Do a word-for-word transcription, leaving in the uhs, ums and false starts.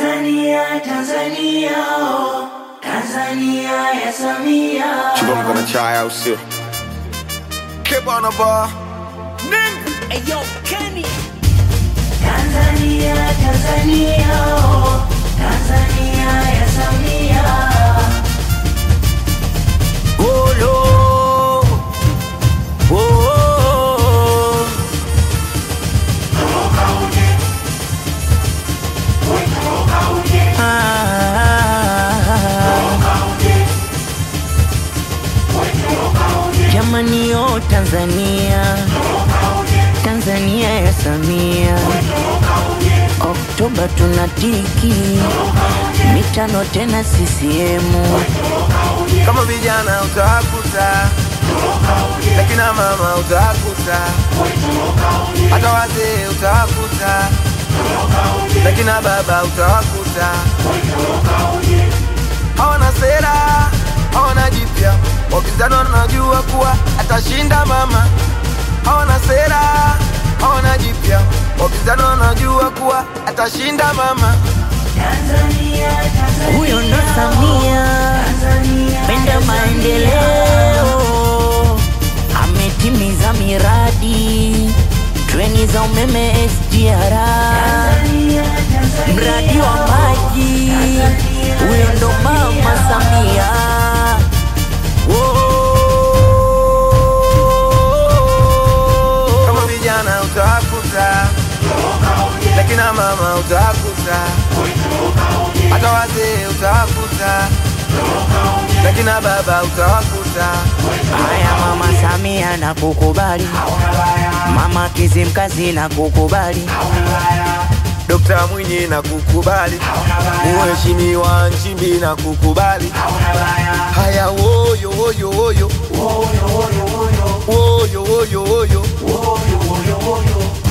Tanzania, Tanzania, oh, Tanzania ya Samia. Chukua mkono chai au sio? Keep on the bar. Nigga. Hey yo, Kenny. Tanzania, Tanzania, oh, Tanzania ya Samia. Oh no. Oh, oh, oh. Jamani yo Tanzania, Tanzania ya Samia. Oktoba tunatiki, mitano tena C C M. Kama vijana utakuta, lakini mama utakuta, hata wazee utakuta, lakini baba utakuta. Hawana sera, hawana jipya, wapinzani wanajua kuwa atashinda mama. Hawana sera, hawana jipya, wapinzani wanajua kuwa atashinda mama. Tanzania, Tanzania, Huyo ndo Samia, penda maendeleo, ametimiza miradi, treni za umeme S G R, mradi wa maji. Huyo ndo mama Samia. Kama vijana utakuta, lakini mama utakuta, hata wazee utakuta, lakini baba utakuta. Haya mama Samia na kukubali, mama Kizimkazi na kukubali, Dokta Mwinyi na kukubali, Mheshimiwa Nchimbi na kukubali. Haya woyo woyo woyo, woyo woyo woyo, woyo woyo woyo.